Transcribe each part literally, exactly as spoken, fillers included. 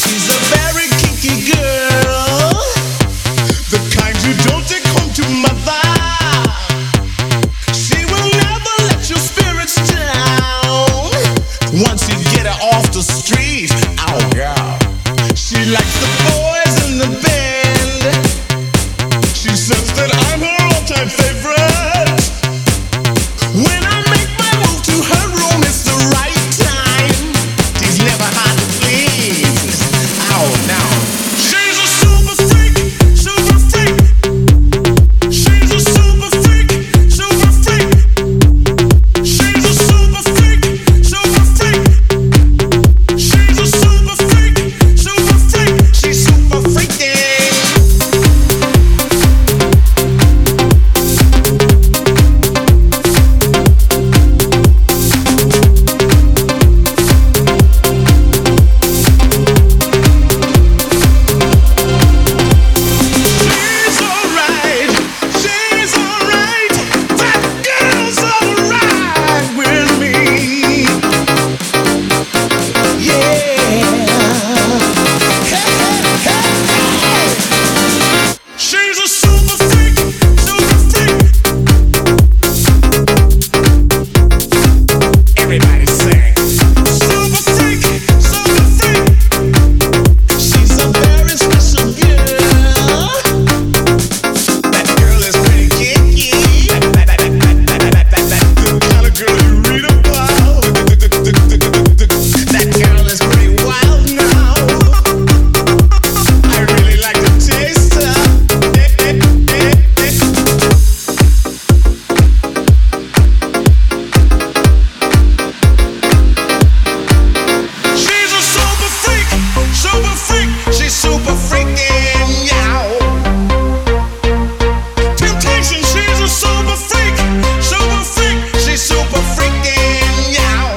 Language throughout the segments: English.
She's a very kinky girl, the kind you don't take home to mother. She will never let your spirits down. Once you get her off the street, oh girl, she likes the boys in the band. She says that I'm her all-time favorite. When I make my move to her room, it's the right time. She's never hard to please. Oh no, she's a super freak, super freak. She's a super freak, super freak. She's a super freak, super freak. She's a super freak, super freak. She's super freaky. She's alright, she's alright. That girl's alright with me. Yeah. Hey, hey, hey, hey. She's a super freak, super freak. Everybody sing. Super freak, super freak. She's a very special girl. That girl is pretty kinky. The kind of girl you read about. That girl is pretty wild now. I really like to taste her. She's a super freak, super freak. She's super freaking yow. Temptation, she's a super freak, super freak. She's super freaking yow.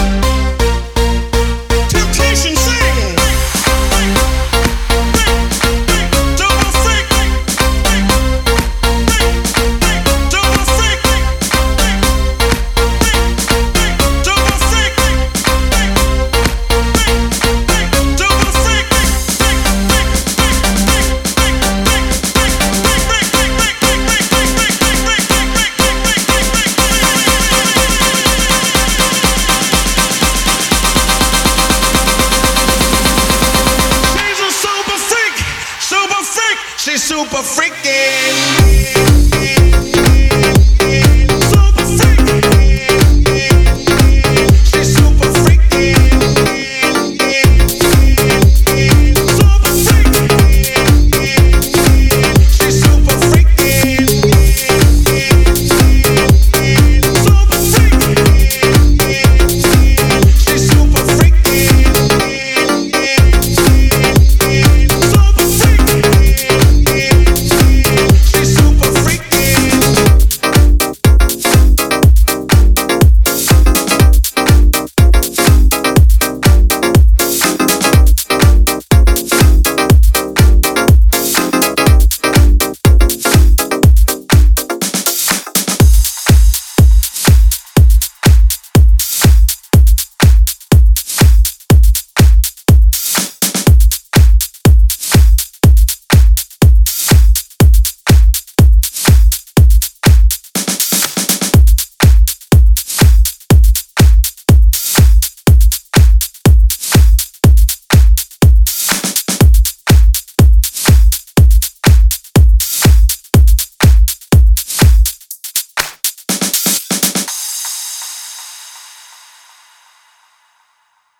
Temptation, sing. Super freak. Super freak. Super freak. She's a super freak, super freak. She's super freaking.